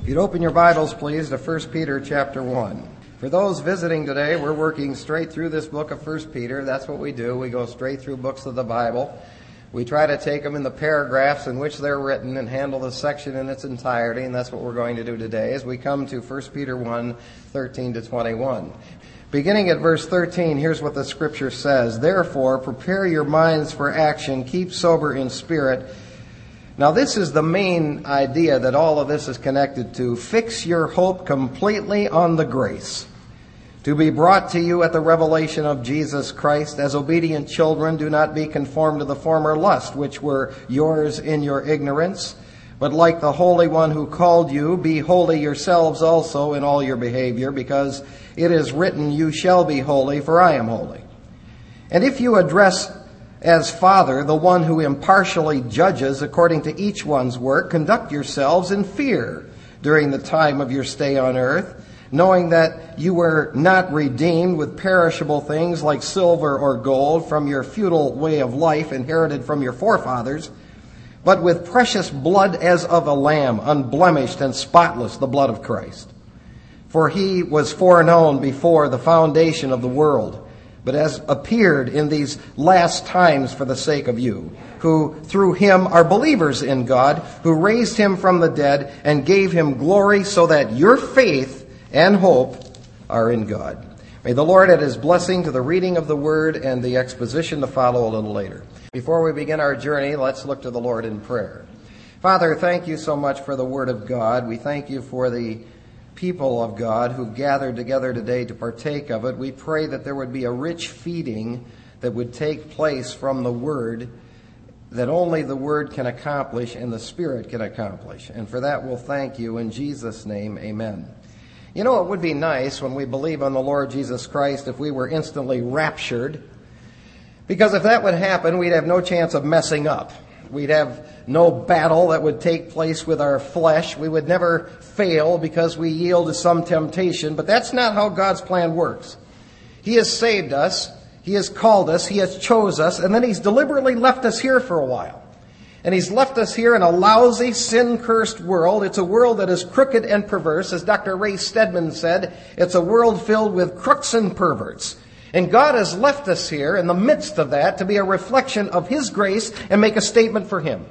If you'd open your Bibles, please, to 1 Peter chapter 1. For those visiting today, we're working straight through this book of 1 Peter. That's what we do. We go straight through books of the Bible. We try to take them in the paragraphs in which they're written and handle the section in its entirety, and that's what we're going to do today as we come to 1 Peter 1, 13 to 21. Beginning at verse 13, here's what the Scripture says. Therefore, prepare your minds for action, keep sober in spirit. Now, this is the main idea that all of this is connected to. Fix your hope completely on the grace to be brought to you at the revelation of Jesus Christ. As obedient children, do not be conformed to the former lust, which were yours in your ignorance. But like the Holy One who called you, be holy yourselves also in all your behavior, because it is written, you shall be holy, for I am holy. And if you address as Father the one who impartially judges according to each one's work, conduct yourselves in fear during the time of your stay on earth, knowing that you were not redeemed with perishable things like silver or gold from your futile way of life inherited from your forefathers, but with precious blood as of a lamb, unblemished and spotless, the blood of Christ. For he was foreknown before the foundation of the world, but has appeared in these last times for the sake of you, who through him are believers in God, who raised him from the dead and gave him glory, so that your faith and hope are in God. May the Lord add his blessing to the reading of the word and the exposition to follow a little later. Before we begin our journey, let's look to the Lord in prayer. Father, thank you so much for the word of God. We thank you for the people of God who gathered together today to partake of it. We pray that there would be a rich feeding that would take place from the Word that only the Word can accomplish and the Spirit can accomplish. And for that we'll thank you in Jesus' name, amen. You know, it would be nice when we believe on the Lord Jesus Christ if we were instantly raptured, because if that would happen, we'd have no chance of messing up. We'd have no battle that would take place with our flesh. We would never fail because we yield to some temptation. But that's not how God's plan works. He has saved us. He has called us. He has chose us. And then he's deliberately left us here for a while. And he's left us here in a lousy, sin-cursed world. It's a world that is crooked and perverse. As Dr. Ray Stedman said, it's a world filled with crooks and perverts. And God has left us here in the midst of that to be a reflection of his grace and make a statement for him.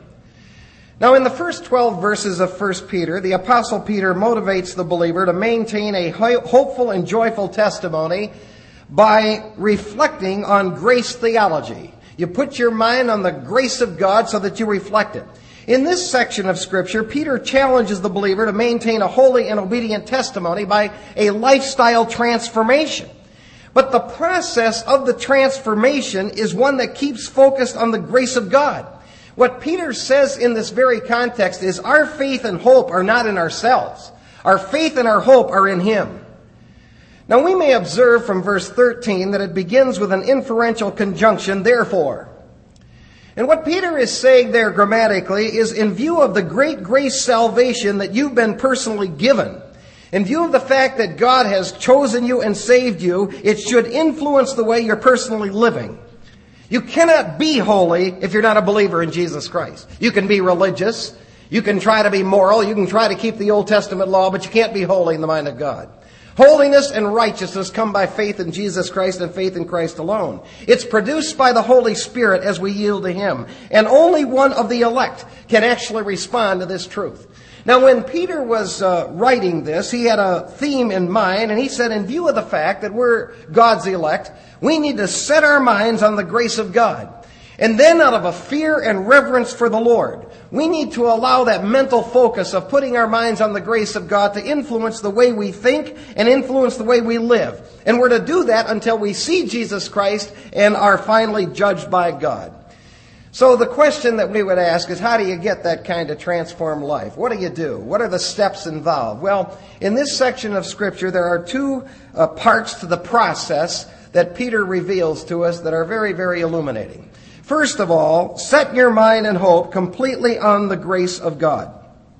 Now, in the first 12 verses of 1 Peter, the Apostle Peter motivates the believer to maintain a hopeful and joyful testimony by reflecting on grace theology. You put your mind on the grace of God so that you reflect it. In this section of Scripture, Peter challenges the believer to maintain a holy and obedient testimony by a lifestyle transformation. But the process of the transformation is one that keeps focused on the grace of God. What Peter says in this very context is our faith and hope are not in ourselves. Our faith and our hope are in him. Now we may observe from verse 13 that it begins with an inferential conjunction, therefore. And what Peter is saying there grammatically is in view of the great grace salvation that you've been personally given, in view of the fact that God has chosen you and saved you, it should influence the way you're personally living. You cannot be holy if you're not a believer in Jesus Christ. You can be religious, you can try to be moral, you can try to keep the Old Testament law, but you can't be holy in the mind of God. Holiness and righteousness come by faith in Jesus Christ and faith in Christ alone. It's produced by the Holy Spirit as we yield to him. And only one of the elect can actually respond to this truth. Now, when Peter was writing this, he had a theme in mind, and he said, in view of the fact that we're God's elect, we need to set our minds on the grace of God. And then out of a fear and reverence for the Lord, we need to allow that mental focus of putting our minds on the grace of God to influence the way we think and influence the way we live. And we're to do that until we see Jesus Christ and are finally judged by God. So the question that we would ask is, how do you get that kind of transformed life? What do you do? What are the steps involved? Well, in this section of Scripture, there are two parts to the process that Peter reveals to us that are very, very illuminating. First of all, set your mind and hope completely on the grace of God.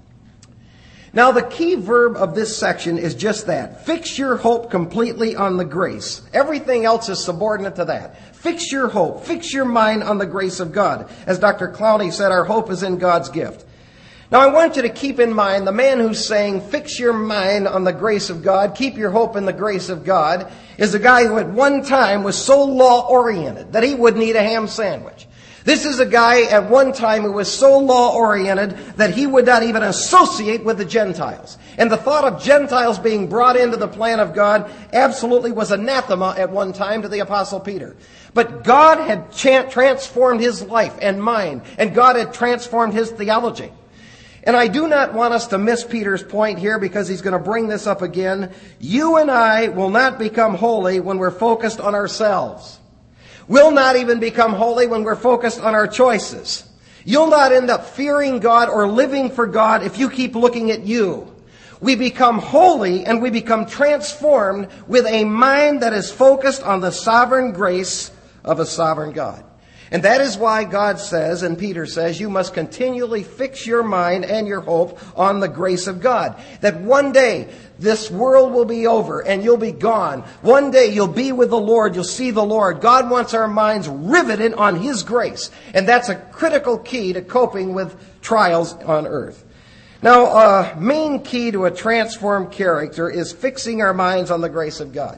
Now, the key verb of this section is just that. Fix your hope completely on the grace. Everything else is subordinate to that. Fix your hope. Fix your mind on the grace of God. As Dr. Clowney said, our hope is in God's gift. Now I want you to keep in mind the man who's saying, fix your mind on the grace of God, keep your hope in the grace of God, is a guy who at one time was so law-oriented that he wouldn't eat a ham sandwich. This is a guy at one time who was so law-oriented that he would not even associate with the Gentiles. And the thought of Gentiles being brought into the plan of God absolutely was anathema at one time to the Apostle Peter. But God had transformed his life and mind, and God had transformed his theology. And I do not want us to miss Peter's point here because he's going to bring this up again. You and I will not become holy when we're focused on ourselves. We'll not even become holy when we're focused on our choices. You'll not end up fearing God or living for God if you keep looking at you. We become holy and we become transformed with a mind that is focused on the sovereign grace of a sovereign God. And that is why God says, and Peter says, you must continually fix your mind and your hope on the grace of God. That one day this world will be over and you'll be gone. One day you'll be with the Lord, you'll see the Lord. God wants our minds riveted on His grace. And that's a critical key to coping with trials on earth. Now, a main key to a transformed character is fixing our minds on the grace of God.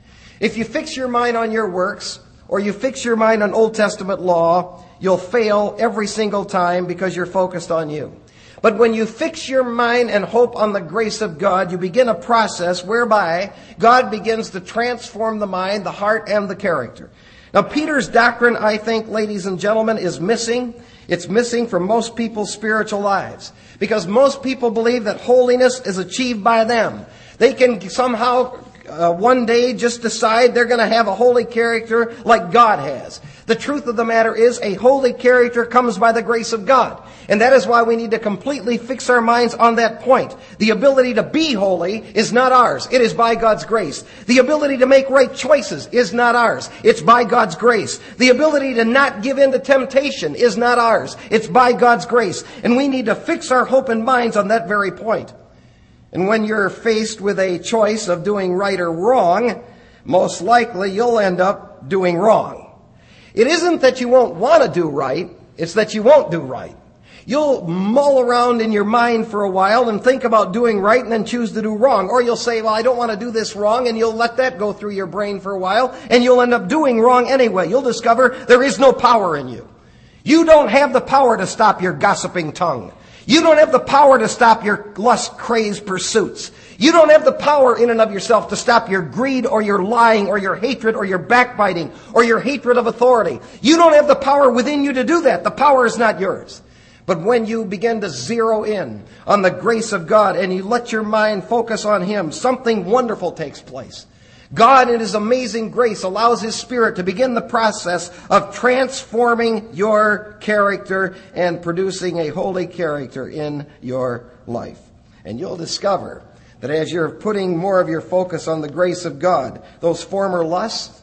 If you fix your mind on your works, or you fix your mind on Old Testament law, you'll fail every single time because you're focused on you. But when you fix your mind and hope on the grace of God, you begin a process whereby God begins to transform the mind, the heart, and the character. Now, Peter's doctrine, I think, ladies and gentlemen, is missing. It's missing from most people's spiritual lives. Because most people believe that holiness is achieved by them. They can somehow one day just decide they're going to have a holy character like God has. The truth of the matter is a holy character comes by the grace of God. And that is why we need to completely fix our minds on that point. The ability to be holy is not ours. It is by God's grace. The ability to make right choices is not ours. It's by God's grace. The ability to not give in to temptation is not ours. It's by God's grace. And we need to fix our hope and minds on that very point. And when you're faced with a choice of doing right or wrong, most likely you'll end up doing wrong. It isn't that you won't want to do right, it's that you won't do right. You'll mull around in your mind for a while and think about doing right and then choose to do wrong. Or you'll say, well, I don't want to do this wrong, and you'll let that go through your brain for a while, and you'll end up doing wrong anyway. You'll discover there is no power in you. You don't have the power to stop your gossiping tongue. You don't have the power to stop your lust-crazed pursuits. You don't have the power in and of yourself to stop your greed or your lying or your hatred or your backbiting or your hatred of authority. You don't have the power within you to do that. The power is not yours. But when you begin to zero in on the grace of God and you let your mind focus on Him, something wonderful takes place. God, in His amazing grace, allows His Spirit to begin the process of transforming your character and producing a holy character in your life. And you'll discover that as you're putting more of your focus on the grace of God, those former lusts,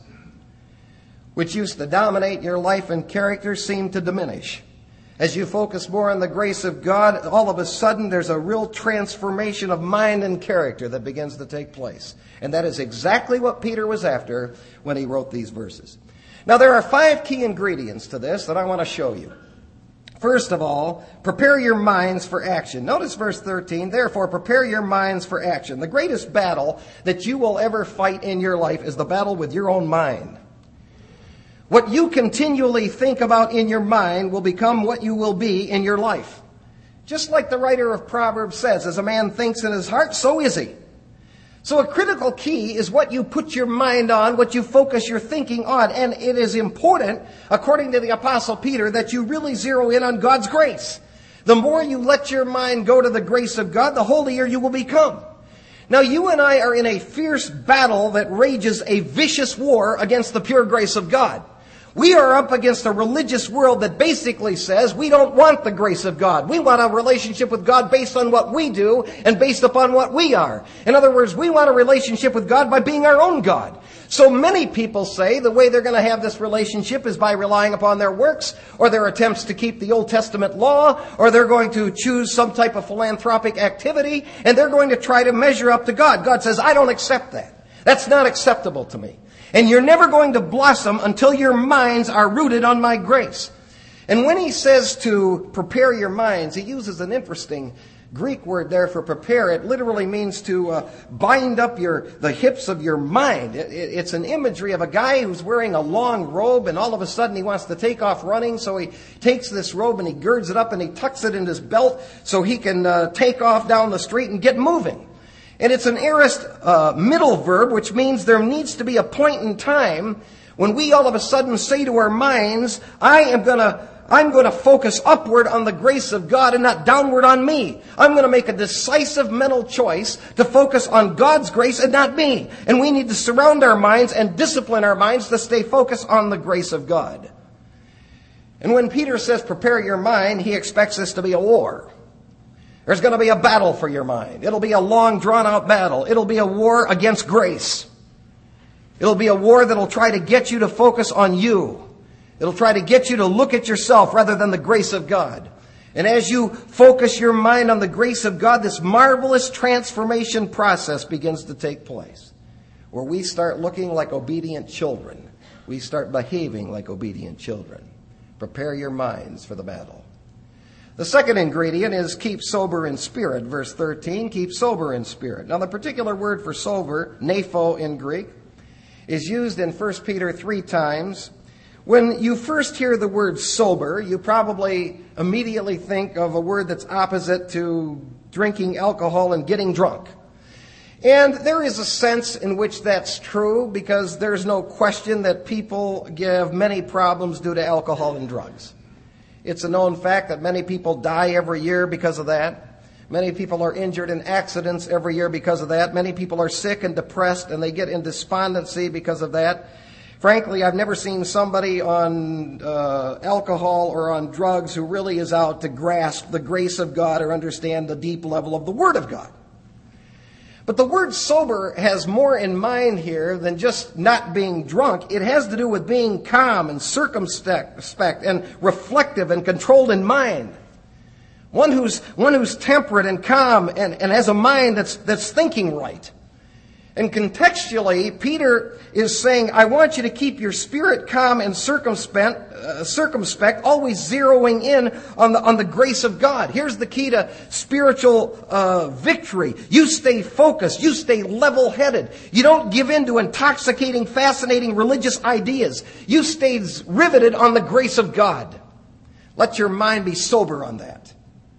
which used to dominate your life and character, seem to diminish. As you focus more on the grace of God, all of a sudden there's a real transformation of mind and character that begins to take place. And that is exactly what Peter was after when he wrote these verses. Now there are 5 key ingredients to this that I want to show you. First of all, prepare your minds for action. Notice verse 13, therefore prepare your minds for action. The greatest battle that you will ever fight in your life is the battle with your own mind. What you continually think about in your mind will become what you will be in your life. Just like the writer of Proverbs says, as a man thinks in his heart, so is he. So a critical key is what you put your mind on, what you focus your thinking on. And it is important, according to the Apostle Peter, that you really zero in on God's grace. The more you let your mind go to the grace of God, the holier you will become. Now, you and I are in a fierce battle that rages a vicious war against the pure grace of God. We are up against a religious world that basically says we don't want the grace of God. We want a relationship with God based on what we do and based upon what we are. In other words, we want a relationship with God by being our own God. So many people say the way they're going to have this relationship is by relying upon their works or their attempts to keep the Old Testament law, or they're going to choose some type of philanthropic activity and they're going to try to measure up to God. God says, I don't accept that. That's not acceptable to me. And you're never going to blossom until your minds are rooted on my grace. And when he says to prepare your minds, he uses an interesting Greek word there for prepare. It literally means to bind up the hips of your mind. It's an imagery of a guy who's wearing a long robe, and all of a sudden he wants to take off running, so he takes this robe and he girds it up and he tucks it in his belt so he can take off down the street and get moving. And it's an aorist middle verb, which means there needs to be a point in time when we all of a sudden say to our minds, I'm going to focus upward on the grace of God and not downward on me. I'm going to make a decisive mental choice to focus on God's grace and not me. And we need to surround our minds and discipline our minds to stay focused on the grace of God. And when Peter says prepare your mind, he expects this to be a war. There's going to be a battle for your mind. It'll be a long, drawn-out battle. It'll be a war against grace. It'll be a war that'll try to get you to focus on you. It'll try to get you to look at yourself rather than the grace of God. And as you focus your mind on the grace of God, this marvelous transformation process begins to take place, where we start looking like obedient children. We start behaving like obedient children. Prepare your minds for the battle. The second ingredient is keep sober in spirit. Verse 13, keep sober in spirit. Now the particular word for sober, nepho in Greek, is used in 1 Peter 3 times. When you first hear the word sober, you probably immediately think of a word that's opposite to drinking alcohol and getting drunk. And there is a sense in which that's true, because there's no question that people have many problems due to alcohol and drugs. It's a known fact that many people die every year because of that. Many people are injured in accidents every year because of that. Many people are sick and depressed, and they get in despondency because of that. Frankly, I've never seen somebody on alcohol or on drugs who really is out to grasp the grace of God or understand the deep level of the Word of God. But the word sober has more in mind here than just not being drunk. It has to do with being calm and circumspect and reflective and controlled in mind. One who's temperate and calm and has a mind that's thinking right. And contextually, Peter is saying, I want you to keep your spirit calm and circumspect, always zeroing in on the grace of God. Here's the key to spiritual victory. You stay focused. You stay level-headed. You don't give in to intoxicating, fascinating religious ideas. You stay riveted on the grace of God. Let your mind be sober on that.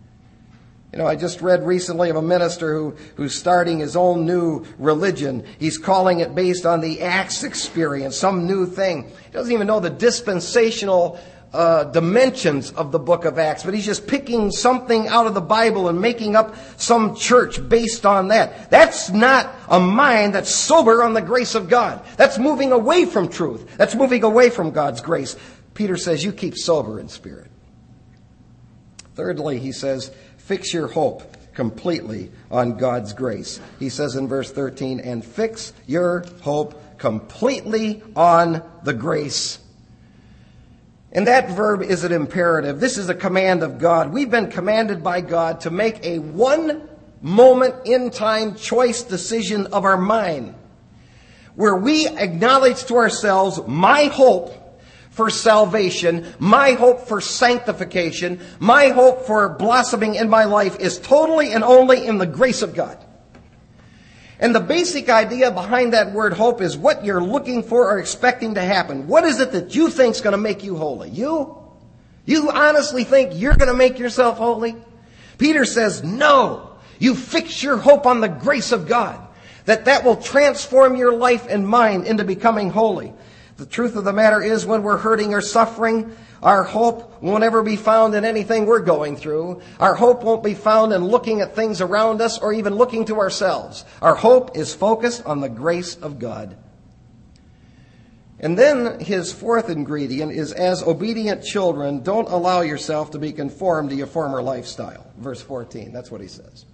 You know, I just read recently of a minister who's starting his own new religion. He's calling it based on the Acts experience, some new thing. He doesn't even know the dispensational dimensions of the book of Acts, but he's just picking something out of the Bible and making up some church based on that. That's not a mind that's sober on the grace of God. That's moving away from truth. That's moving away from God's grace. Peter says, you keep sober in spirit. Thirdly, he says, fix your hope completely on God's grace. He says in verse 13, and fix your hope completely on the grace. And that verb is an imperative. This is a command of God. We've been commanded by God to make a one moment in time choice decision of our mind, where we acknowledge to ourselves, my hope for salvation, my hope for sanctification, my hope for blossoming in my life is totally and only in the grace of God. And the basic idea behind that word hope is what you're looking for or expecting to happen. What is it that you think is going to make you holy? You? You honestly think you're going to make yourself holy? Peter says, no. You fix your hope on the grace of God, that will transform your life and mind into becoming holy. The truth of the matter is, when we're hurting or suffering, our hope won't ever be found in anything we're going through. Our hope won't be found in looking at things around us or even looking to ourselves. Our hope is focused on the grace of God. And then his fourth ingredient is, as obedient children, don't allow yourself to be conformed to your former lifestyle. Verse 14, that's what he says.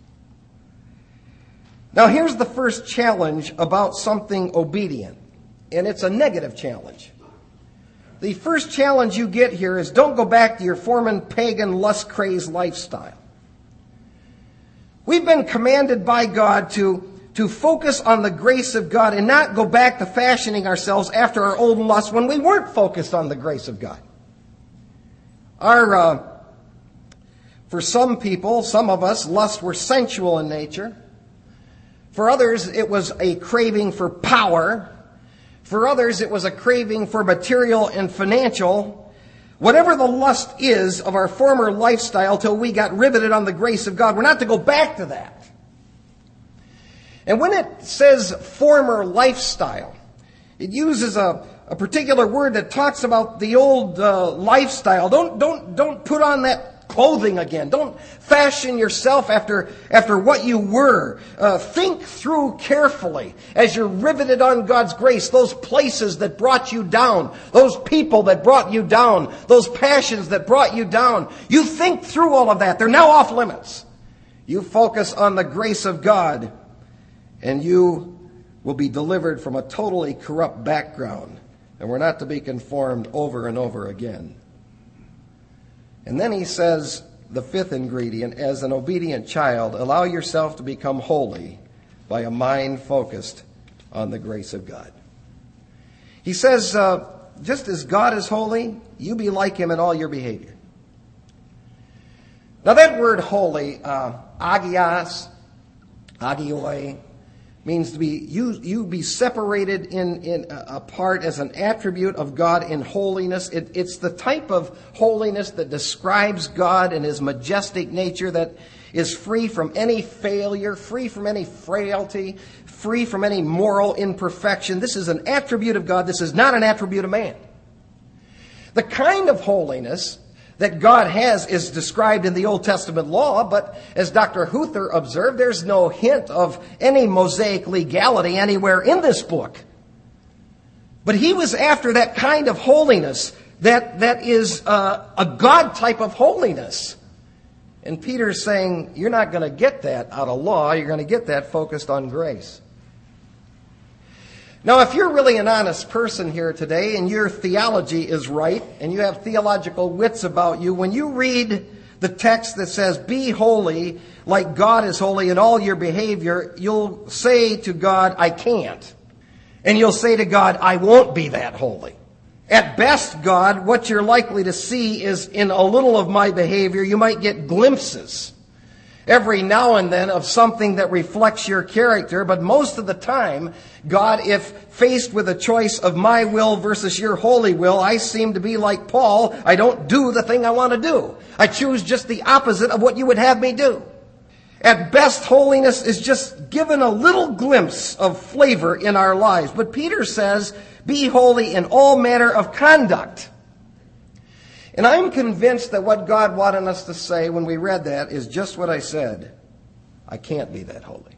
Now here's the first challenge about something obedient. And it's a negative challenge. The first challenge you get here is don't go back to your former pagan, lust-crazed lifestyle. We've been commanded by God to focus on the grace of God and not go back to fashioning ourselves after our old lusts when we weren't focused on the grace of God. For some people, some of us, lusts were sensual in nature. For others, it was a craving for power. For others, it was a craving for material and financial. Whatever the lust is of our former lifestyle till we got riveted on the grace of God, we're not to go back to that. And when it says former lifestyle, it uses a particular word that talks about the old lifestyle. Don't put on that clothing again. Don't fashion yourself after what you were. Think through carefully as you're riveted on God's grace, those places that brought you down, those people that brought you down, those passions that brought you down. You think through all of that. They're now off limits. You focus on the grace of God, and you will be delivered from a totally corrupt background. And we're not to be conformed over and over again. And then he says, the fifth ingredient, as an obedient child, allow yourself to become holy by a mind focused on the grace of God. He says, just as God is holy, you be like him in all your behavior. Now that word holy, agios, agioi, means to be you be separated in apart as an attribute of God in holiness. It's the type of holiness that describes God and his majestic nature, that is free from any failure, free from any frailty, free from any moral imperfection. This is an attribute of God. This is not an attribute of man. The kind of holiness that God has is described in the Old Testament law, but as Dr. Huther observed, there's no hint of any Mosaic legality anywhere in this book. But he was after that kind of holiness that is a God type of holiness. And Peter's saying, you're not going to get that out of law, you're going to get that focused on grace. Now, if you're really an honest person here today and your theology is right and you have theological wits about you, when you read the text that says, be holy like God is holy in all your behavior, you'll say to God, I can't. And you'll say to God, I won't be that holy. At best, God, what you're likely to see is in a little of my behavior, you might get glimpses every now and then of something that reflects your character, but most of the time, God, if faced with a choice of my will versus your holy will, I seem to be like Paul. I don't do the thing I want to do. I choose just the opposite of what you would have me do. At best, holiness is just given a little glimpse of flavor in our lives. But Peter says, be holy in all manner of conduct. And I'm convinced that what God wanted us to say when we read that is just what I said. I can't be that holy.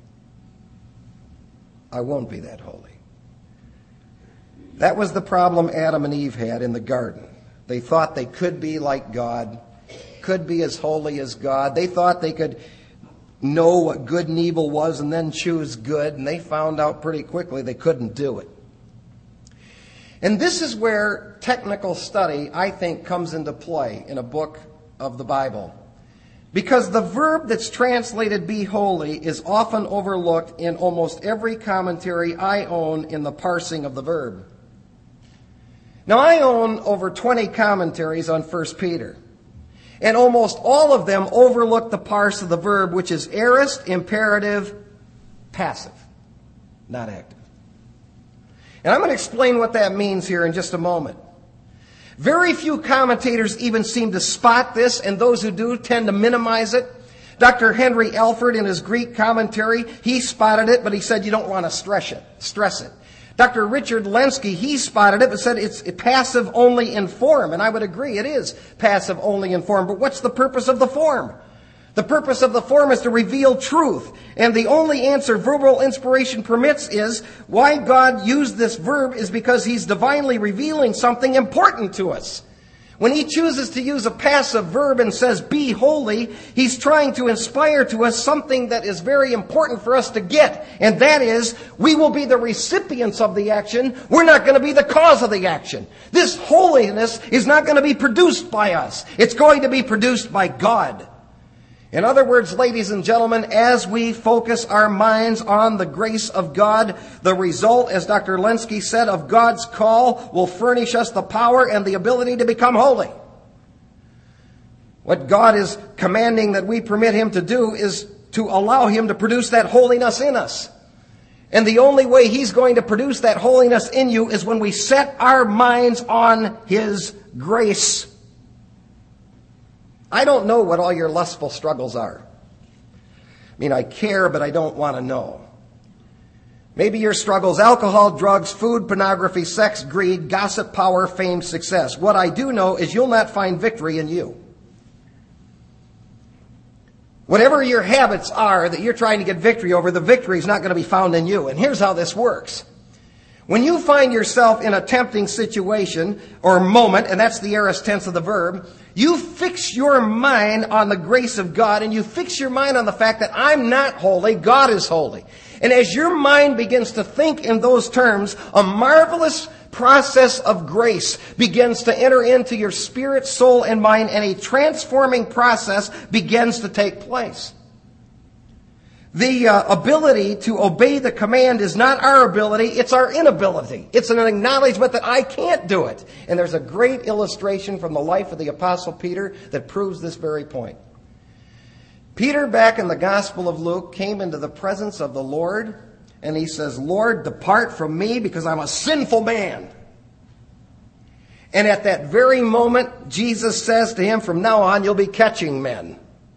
I won't be that holy. That was the problem Adam and Eve had in the garden. They thought they could be like God, could be as holy as God. They thought they could know what good and evil was and then choose good, and they found out pretty quickly they couldn't do it. And this is where technical study, I think, comes into play in a book of the Bible. Because the verb that's translated be holy is often overlooked in almost every commentary I own in the parsing of the verb. Now, I own over 20 commentaries on 1 Peter. And almost all of them overlook the parse of the verb, which is aorist, imperative, passive, not active. And I'm going to explain what that means here in just a moment. Very few commentators even seem to spot this, and those who do tend to minimize it. Dr. Henry Alford, in his Greek commentary, he spotted it, but he said you don't want to stress it. Dr. Richard Lenski, he spotted it, but said it's passive only in form. And I would agree, it is passive only in form. But what's the purpose of the form? The purpose of the form is to reveal truth. And the only answer verbal inspiration permits is why God used this verb is because he's divinely revealing something important to us. When he chooses to use a passive verb and says, be holy, he's trying to inspire to us something that is very important for us to get. And that is, we will be the recipients of the action. We're not going to be the cause of the action. This holiness is not going to be produced by us. It's going to be produced by God. In other words, ladies and gentlemen, as we focus our minds on the grace of God, the result, as Dr. Lenski said, of God's call will furnish us the power and the ability to become holy. What God is commanding that we permit Him to do is to allow Him to produce that holiness in us. And the only way He's going to produce that holiness in you is when we set our minds on His grace. I don't know what all your lustful struggles are. I mean, I care, but I don't want to know. Maybe your struggles: alcohol, drugs, food, pornography, sex, greed, gossip, power, fame, success. What I do know is you'll not find victory in you. Whatever your habits are that you're trying to get victory over, the victory is not going to be found in you. And here's how this works. When you find yourself in a tempting situation or moment, and that's the aorist tense of the verb, you fix your mind on the grace of God, and you fix your mind on the fact that I'm not holy, God is holy. And as your mind begins to think in those terms, a marvelous process of grace begins to enter into your spirit, soul, and mind, and a transforming process begins to take place. The ability to obey the command is not our ability, it's our inability. It's an acknowledgement that I can't do it. And there's a great illustration from the life of the Apostle Peter that proves this very point. Peter, back in the Gospel of Luke, came into the presence of the Lord, and he says, "Lord, depart from me because I'm a sinful man." And at that very moment, Jesus says to him, "From now on, you'll be catching men."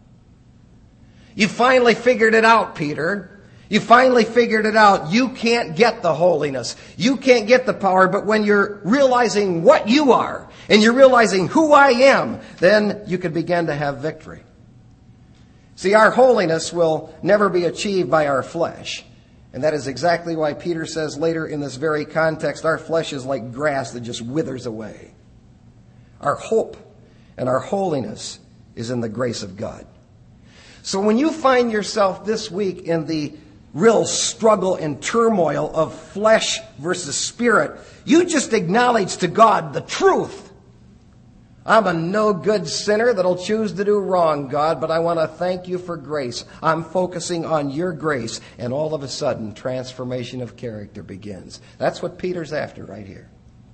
You finally figured it out, Peter. You finally figured it out. You can't get the holiness. You can't get the power. But when you're realizing what you are and you're realizing who I am, then you can begin to have victory. See, our holiness will never be achieved by our flesh. And that is exactly why Peter says later in this very context, our flesh is like grass that just withers away. Our hope and our holiness is in the grace of God. So when you find yourself this week in the real struggle and turmoil of flesh versus spirit, you just acknowledge to God the truth. I'm a no good sinner that'll choose to do wrong, God, but I want to thank you for grace. I'm focusing on your grace, and all of a sudden, transformation of character begins. That's what Peter's after right here.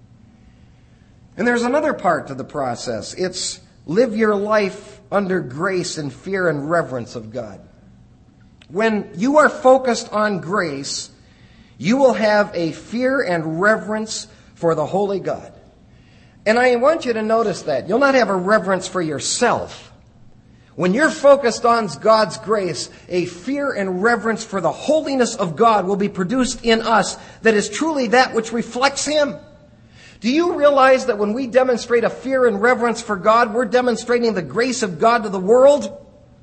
And there's another part to the process. It's live your life under grace and fear and reverence of God. When you are focused on grace, you will have a fear and reverence for the holy God. And I want you to notice that. You'll not have a reverence for yourself. When you're focused on God's grace, a fear and reverence for the holiness of God will be produced in us that is truly that which reflects Him. Do you realize that when we demonstrate a fear and reverence for God, we're demonstrating the grace of God to the world?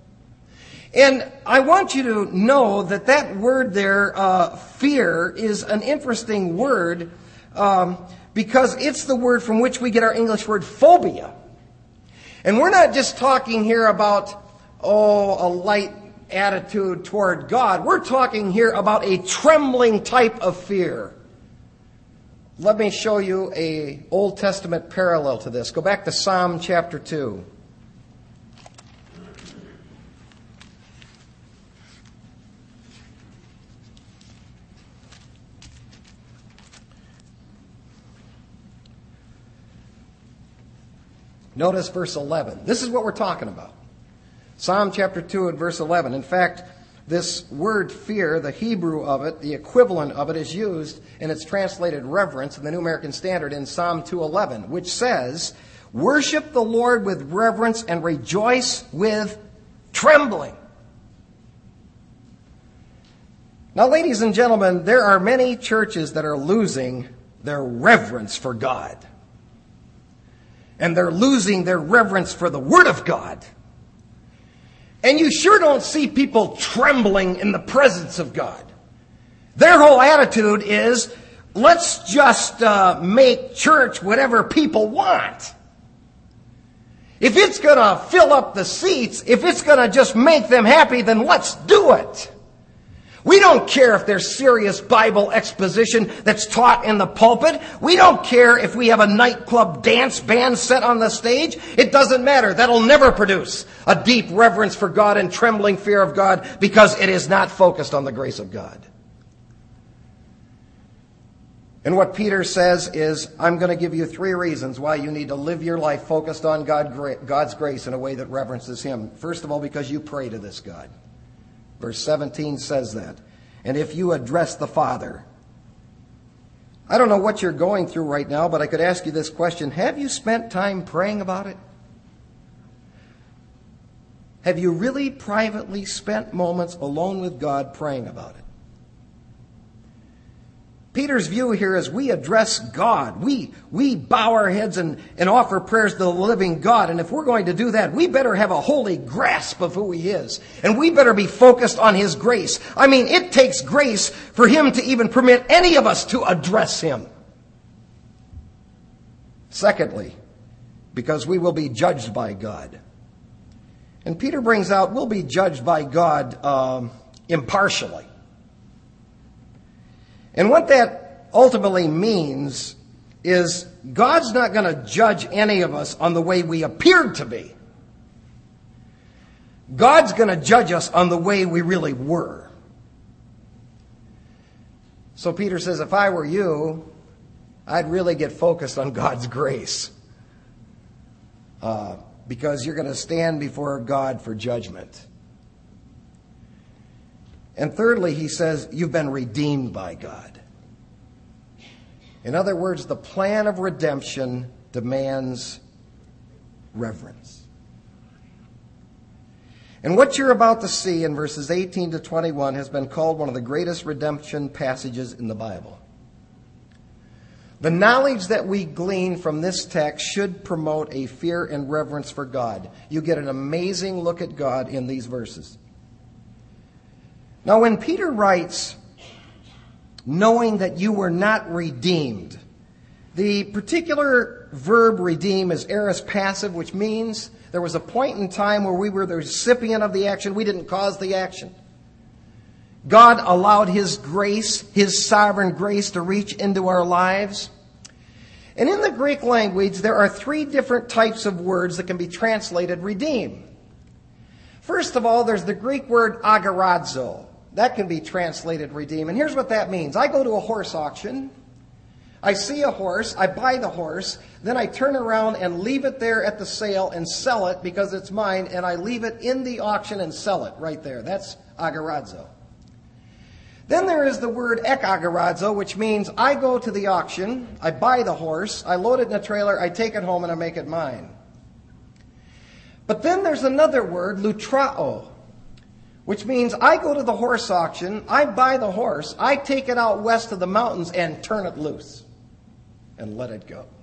And I want you to know that that word there, fear, is an interesting word because it's the word from which we get our English word phobia. And we're not just talking here about, a light attitude toward God. We're talking here about a trembling type of fear. Let me show you an Old Testament parallel to this. Go back to Psalm chapter 2. Notice verse 11. This is what we're talking about. Psalm chapter 2 and verse 11. In fact, this word fear, the Hebrew of it, the equivalent of it, is used, and it's translated reverence in the New American Standard in Psalm 2:11, which says, "Worship the Lord with reverence and rejoice with trembling." Now, ladies and gentlemen, there are many churches that are losing their reverence for God. And they're losing their reverence for the Word of God. And you sure don't see people trembling in the presence of God. Their whole attitude is, let's just make church whatever people want. If it's going to fill up the seats, if it's going to just make them happy, then let's do it. We don't care if there's serious Bible exposition that's taught in the pulpit. We don't care if we have a nightclub dance band set on the stage. It doesn't matter. That'll never produce a deep reverence for God and trembling fear of God because it is not focused on the grace of God. And what Peter says is, I'm going to give you 3 reasons why you need to live your life focused on God's grace in a way that reverences Him. First of all, because you pray to this God. Verse 17 says that. And if you address the Father. I don't know what you're going through right now, but I could ask you this question. Have you spent time praying about it? Have you really privately spent moments alone with God praying about it? Peter's view here is we address God. We bow our heads and offer prayers to the living God. And if we're going to do that, we better have a holy grasp of who He is. And we better be focused on His grace. I mean, it takes grace for Him to even permit any of us to address Him. Secondly, because we will be judged by God. And Peter brings out, we'll be judged by God impartially. And what that ultimately means is God's not going to judge any of us on the way we appeared to be. God's going to judge us on the way we really were. So Peter says, if I were you, I'd really get focused on God's grace. Because you're going to stand before God for judgment. And thirdly, he says, you've been redeemed by God. In other words, the plan of redemption demands reverence. And what you're about to see in verses 18 to 21 has been called one of the greatest redemption passages in the Bible. The knowledge that we glean from this text should promote a fear and reverence for God. You get an amazing look at God in these verses. Now, when Peter writes, knowing that you were not redeemed, the particular verb redeem is aorist passive, which means there was a point in time where we were the recipient of the action. We didn't cause the action. God allowed His grace, His sovereign grace, to reach into our lives. And in the Greek language, there are 3 different types of words that can be translated redeem. First of all, there's the Greek word agorazo. That can be translated redeem. And here's what that means. I go to a horse auction. I see a horse. I buy the horse. Then I turn around and leave it there at the sale and sell it because it's mine. And I leave it in the auction and sell it right there. That's agorazo. Then there is the word ekagorazo, which means I go to the auction. I buy the horse. I load it in a trailer. I take it home and I make it mine. But then there's another word, lutrao, which means I go to the horse auction, I buy the horse, I take it out west of the mountains and turn it loose and let it go.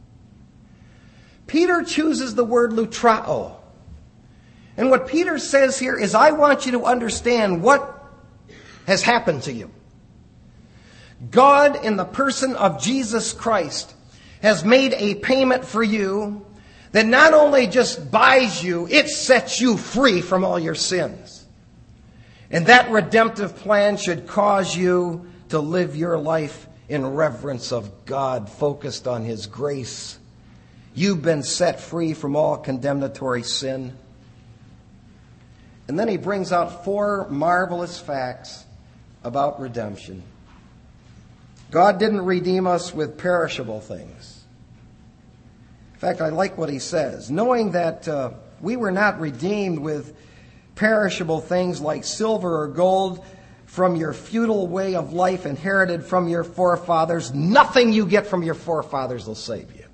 Peter chooses the word lutrao. And what Peter says here is, I want you to understand what has happened to you. God, in the person of Jesus Christ, has made a payment for you that not only just buys you, it sets you free from all your sins. And that redemptive plan should cause you to live your life in reverence of God, focused on His grace. You've been set free from all condemnatory sin. And then he brings out 4 marvelous facts about redemption. God didn't redeem us with perishable things. In fact, I like what he says. Knowing that we were not redeemed with perishable things like silver or gold from your futile way of life inherited from your forefathers. Nothing you get from your forefathers will save you.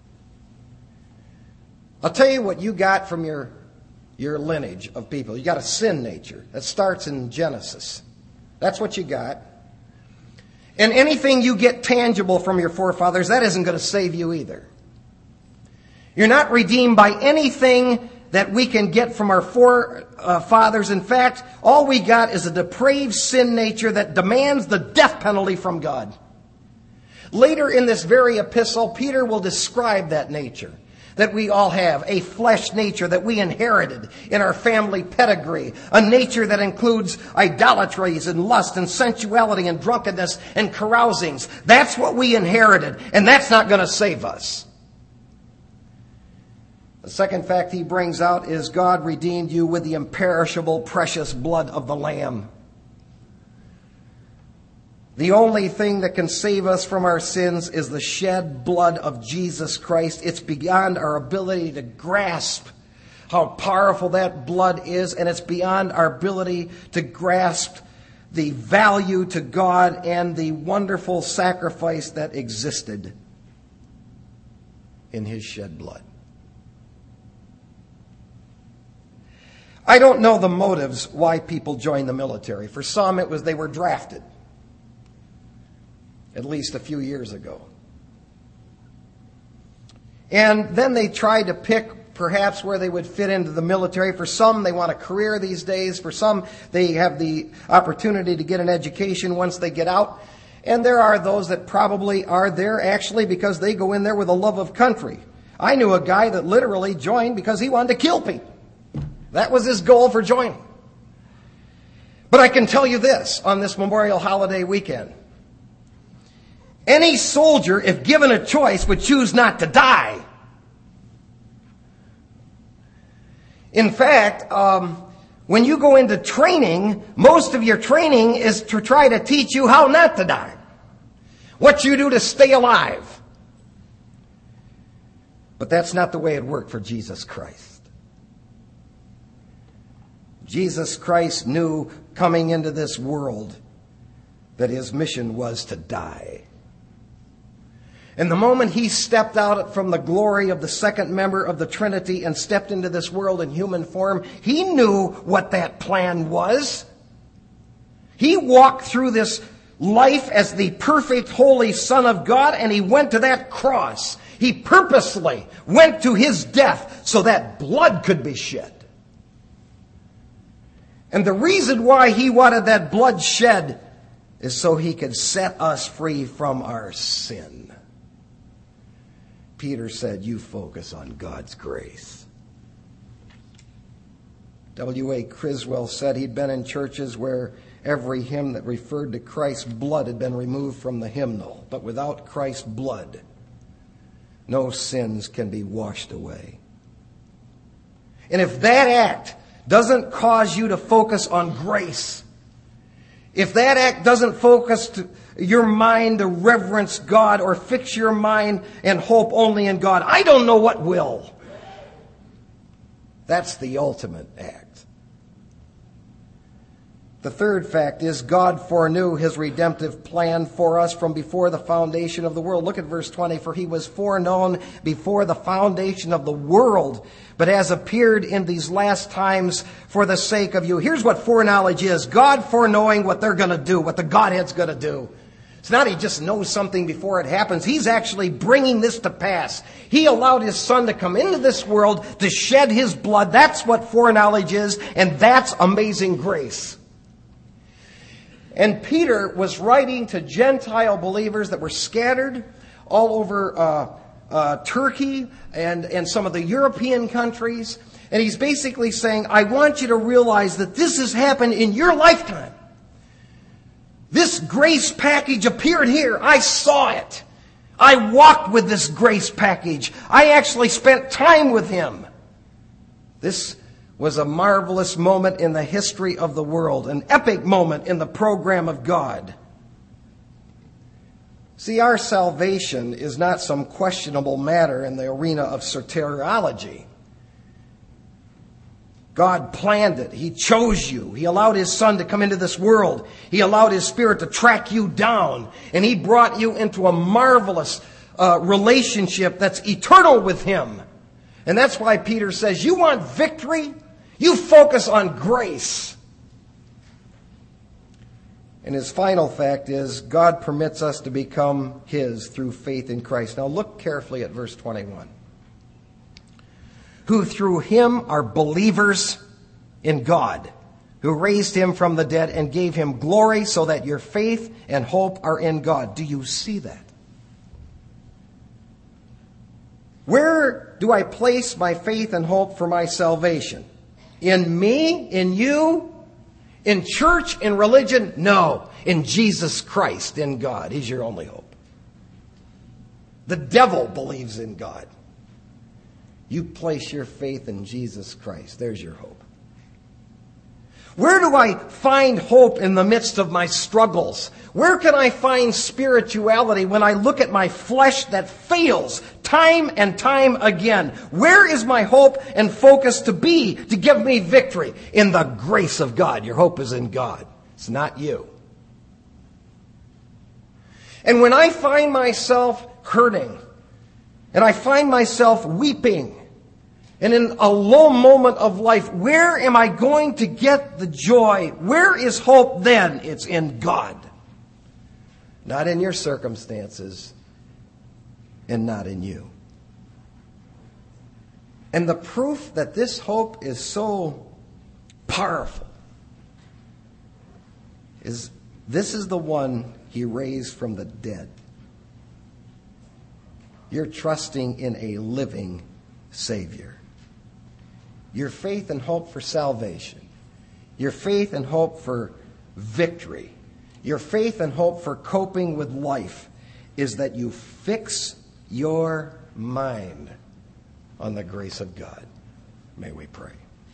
I'll tell you what you got from your lineage of people. You got a sin nature that starts in Genesis. That's what you got. And anything you get tangible from your forefathers, that isn't going to save you either. You're not redeemed by anything that we can get from our forefathers. In fact, all we got is a depraved sin nature that demands the death penalty from God. Later in this very epistle, Peter will describe that nature that we all have, a flesh nature that we inherited in our family pedigree, a nature that includes idolatries and lust and sensuality and drunkenness and carousings. That's what we inherited, and that's not going to save us. The second fact he brings out is God redeemed you with the imperishable, precious blood of the Lamb. The only thing that can save us from our sins is the shed blood of Jesus Christ. It's beyond our ability to grasp how powerful that blood is, and it's beyond our ability to grasp the value to God and the wonderful sacrifice that existed in His shed blood. I don't know the motives why people join the military. For some, it was they were drafted, at least a few years ago. And then they tried to pick perhaps where they would fit into the military. For some, they want a career these days. For some, they have the opportunity to get an education once they get out. And there are those that probably are there actually because they go in there with a love of country. I knew a guy that literally joined because he wanted to kill people. That was his goal for joining. But I can tell you this on this Memorial Holiday weekend. Any soldier, if given a choice, would choose not to die. In fact, when you go into training, most of your training is to try to teach you how not to die. What you do to stay alive. But that's not the way it worked for Jesus Christ. Jesus Christ knew coming into this world that His mission was to die. And the moment He stepped out from the glory of the second member of the Trinity and stepped into this world in human form, He knew what that plan was. He walked through this life as the perfect, holy Son of God, and He went to that cross. He purposely went to His death so that blood could be shed. And the reason why He wanted that blood shed is so He could set us free from our sin. Peter said, you focus on God's grace. W.A. Criswell said he'd been in churches where every hymn that referred to Christ's blood had been removed from the hymnal. But without Christ's blood, no sins can be washed away. And if that act doesn't cause you to focus on grace, if that act doesn't focus your mind to reverence God or fix your mind and hope only in God, I don't know what will. That's the ultimate act. The third fact is God foreknew His redemptive plan for us from before the foundation of the world. Look at verse 20. For He was foreknown before the foundation of the world, but has appeared in these last times for the sake of you. Here's what foreknowledge is. God foreknowing what they're going to do, what the Godhead's going to do. It's not He just knows something before it happens. He's actually bringing this to pass. He allowed His Son to come into this world to shed His blood. That's what foreknowledge is, and that's amazing grace. And Peter was writing to Gentile believers that were scattered all over Turkey and some of the European countries. And he's basically saying, I want you to realize that this has happened in your lifetime. This grace package appeared here. I saw it. I walked with this grace package. I actually spent time with Him. This was a marvelous moment in the history of the world, an epic moment in the program of God. See, our salvation is not some questionable matter in the arena of soteriology. God planned it. He chose you. He allowed His Son to come into this world. He allowed His Spirit to track you down. And He brought you into a marvelous relationship that's eternal with Him. And that's why Peter says, you want victory? You focus on grace. And his final fact is, God permits us to become His through faith in Christ. Now look carefully at verse 21. Who through Him are believers in God, who raised Him from the dead and gave Him glory, so that your faith and hope are in God. Do you see that? Where do I place my faith and hope for my salvation? In me? In you? In church? In religion? No. In Jesus Christ, in God. He's your only hope. The devil believes in God. You place your faith in Jesus Christ. There's your hope. Where do I find hope in the midst of my struggles? Where can I find spirituality when I look at my flesh that fails time and time again? Where is my hope and focus to be to give me victory? In the grace of God. Your hope is in God. It's not you. And when I find myself hurting, and I find myself weeping, and in a low moment of life, where am I going to get the joy? Where is hope then? It's in God. Not in your circumstances, and not in you. And the proof that this hope is so powerful is this is the one He raised from the dead. You're trusting in a living Savior. Your faith and hope for salvation. Your faith and hope for victory. Your faith and hope for coping with life is that you fix your mind on the grace of God. May we pray.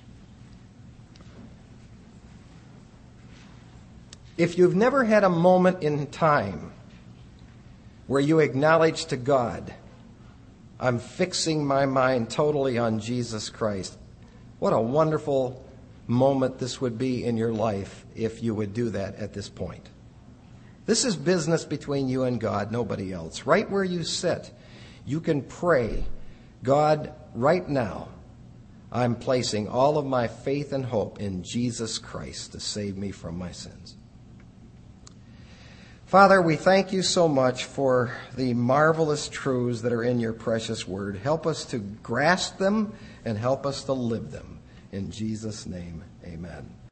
If you've never had a moment in time where you acknowledge to God, I'm fixing my mind totally on Jesus Christ, what a wonderful moment this would be in your life if you would do that at this point. This is business between you and God, nobody else. Right where you sit, you can pray, God, right now, I'm placing all of my faith and hope in Jesus Christ to save me from my sins. Father, we thank you so much for the marvelous truths that are in your precious word. Help us to grasp them and help us to live them. In Jesus' name, amen.